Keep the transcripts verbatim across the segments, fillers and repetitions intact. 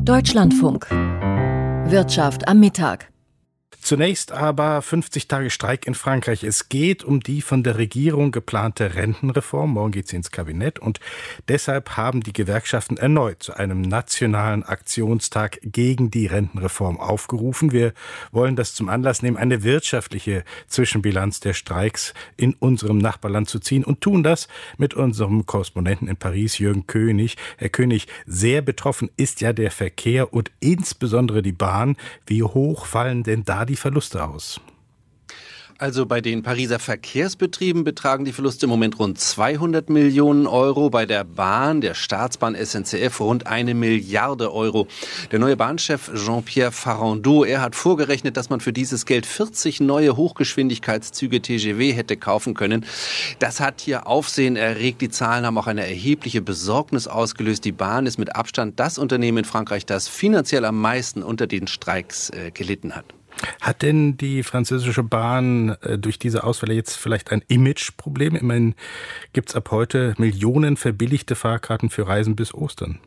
Deutschlandfunk. Wirtschaft am Mittag. Zunächst aber fünfzig Tage Streik in Frankreich. Es geht um die von der Regierung geplante Rentenreform. Morgen geht sie ins Kabinett und deshalb haben die Gewerkschaften erneut zu einem nationalen Aktionstag gegen die Rentenreform aufgerufen. Wir wollen das zum Anlass nehmen, eine wirtschaftliche Zwischenbilanz der Streiks in unserem Nachbarland zu ziehen und tun das mit unserem Korrespondenten in Paris, Jürgen König. Herr König, sehr betroffen ist ja der Verkehr und insbesondere die Bahn. Wie hoch fallen denn da die Verluste aus? Also bei den Pariser Verkehrsbetrieben betragen die Verluste im Moment rund zweihundert Millionen Euro, bei der Bahn, der Staatsbahn S N C F, rund eine Milliarde Euro. Der neue Bahnchef Jean-Pierre Farandou, er hat vorgerechnet, dass man für dieses Geld vierzig neue Hochgeschwindigkeitszüge T G V hätte kaufen können. Das hat hier Aufsehen erregt. Die Zahlen haben auch eine erhebliche Besorgnis ausgelöst. Die Bahn ist mit Abstand das Unternehmen in Frankreich, das finanziell am meisten unter den Streiks äh, gelitten hat. Hat denn die französische Bahn äh, durch diese Ausfälle jetzt vielleicht ein Imageproblem? Immerhin gibt es ab heute Millionen verbilligte Fahrkarten für Reisen bis Ostern.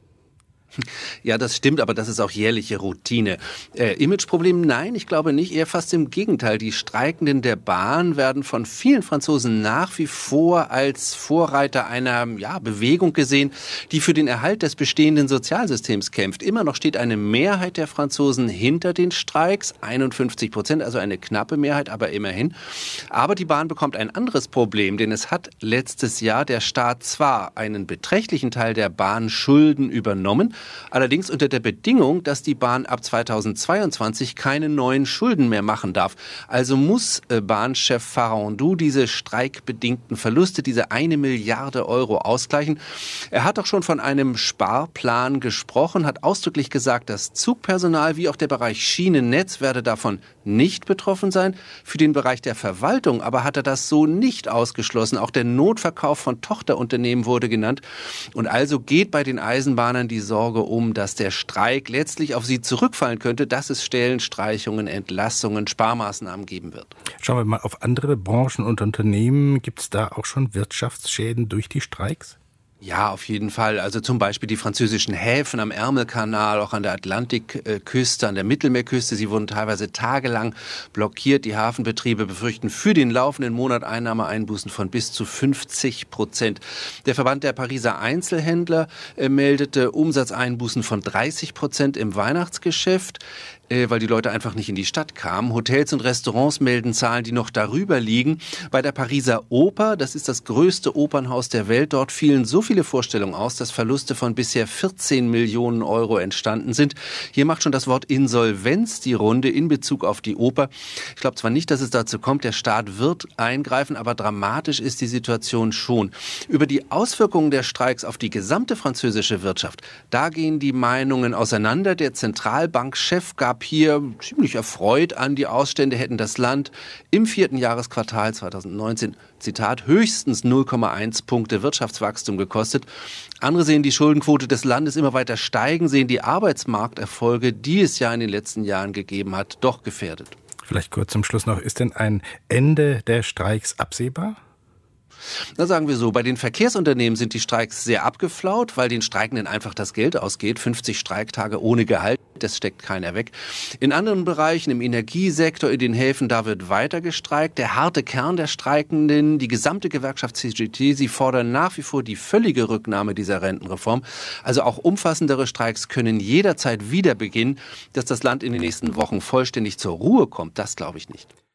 Ja, das stimmt, aber das ist auch jährliche Routine. Äh, Imageproblem? Nein, ich glaube nicht. Eher fast im Gegenteil. Die Streikenden der Bahn werden von vielen Franzosen nach wie vor als Vorreiter einer ja, Bewegung gesehen, die für den Erhalt des bestehenden Sozialsystems kämpft. Immer noch steht eine Mehrheit der Franzosen hinter den Streiks, einundfünfzig Prozent, also eine knappe Mehrheit, aber immerhin. Aber die Bahn bekommt ein anderes Problem, denn es hat letztes Jahr der Staat zwar einen beträchtlichen Teil der Bahnschulden übernommen, allerdings unter der Bedingung, dass die Bahn ab zweitausendzweiundzwanzig keine neuen Schulden mehr machen darf. Also muss äh, Bahnchef Farandou diese streikbedingten Verluste, diese eine Milliarde Euro ausgleichen. Er hat auch schon von einem Sparplan gesprochen, hat ausdrücklich gesagt, das Zugpersonal wie auch der Bereich Schienennetz werde davon nicht betroffen sein. Für den Bereich der Verwaltung aber hat er das so nicht ausgeschlossen. Auch der Notverkauf von Tochterunternehmen wurde genannt. Und also geht bei den Eisenbahnern die Sorge um, dass der Streik letztlich auf sie zurückfallen könnte, dass es Stellenstreichungen, Entlassungen, Sparmaßnahmen geben wird. Schauen wir mal auf andere Branchen und Unternehmen. Gibt es da auch schon Wirtschaftsschäden durch die Streiks? Ja, auf jeden Fall. Also zum Beispiel die französischen Häfen am Ärmelkanal, auch an der Atlantikküste, an der Mittelmeerküste. Sie wurden teilweise tagelang blockiert. Die Hafenbetriebe befürchten für den laufenden Monat Einnahmeeinbußen von bis zu fünfzig Prozent. Der Verband der Pariser Einzelhändler äh, meldete Umsatzeinbußen von dreißig Prozent im Weihnachtsgeschäft, äh, weil die Leute einfach nicht in die Stadt kamen. Hotels und Restaurants melden Zahlen, die noch darüber liegen. Bei der Pariser Oper, das ist das größte Opernhaus der Welt, dort fielen so viele Vorstellungen aus, dass Verluste von bisher vierzehn Millionen Euro entstanden sind. Hier macht schon das Wort Insolvenz die Runde in Bezug auf die Oper. Ich glaube zwar nicht, dass es dazu kommt, der Staat wird eingreifen, aber dramatisch ist die Situation schon. Über die Auswirkungen der Streiks auf die gesamte französische Wirtschaft, da gehen die Meinungen auseinander. Der Zentralbankchef gab hier ziemlich erfreut an, die Ausstände hätten das Land im vierten Jahresquartal zweitausendneunzehn, Zitat, höchstens null Komma eins Punkte Wirtschaftswachstum gekostet. Andere sehen die Schuldenquote des Landes immer weiter steigen, sehen die Arbeitsmarkterfolge, die es ja in den letzten Jahren gegeben hat, doch gefährdet. Vielleicht kurz zum Schluss noch, ist denn ein Ende der Streiks absehbar? Na, sagen wir so, bei den Verkehrsunternehmen sind die Streiks sehr abgeflaut, weil den Streikenden einfach das Geld ausgeht. fünfzig Streiktage ohne Gehalt, das steckt keiner weg. In anderen Bereichen, im Energiesektor, in den Häfen, da wird weiter gestreikt. Der harte Kern der Streikenden, die gesamte Gewerkschaft C G T, sie fordern nach wie vor die völlige Rücknahme dieser Rentenreform. Also auch umfassendere Streiks können jederzeit wieder beginnen. Dass das Land in den nächsten Wochen vollständig zur Ruhe kommt, das glaube ich nicht.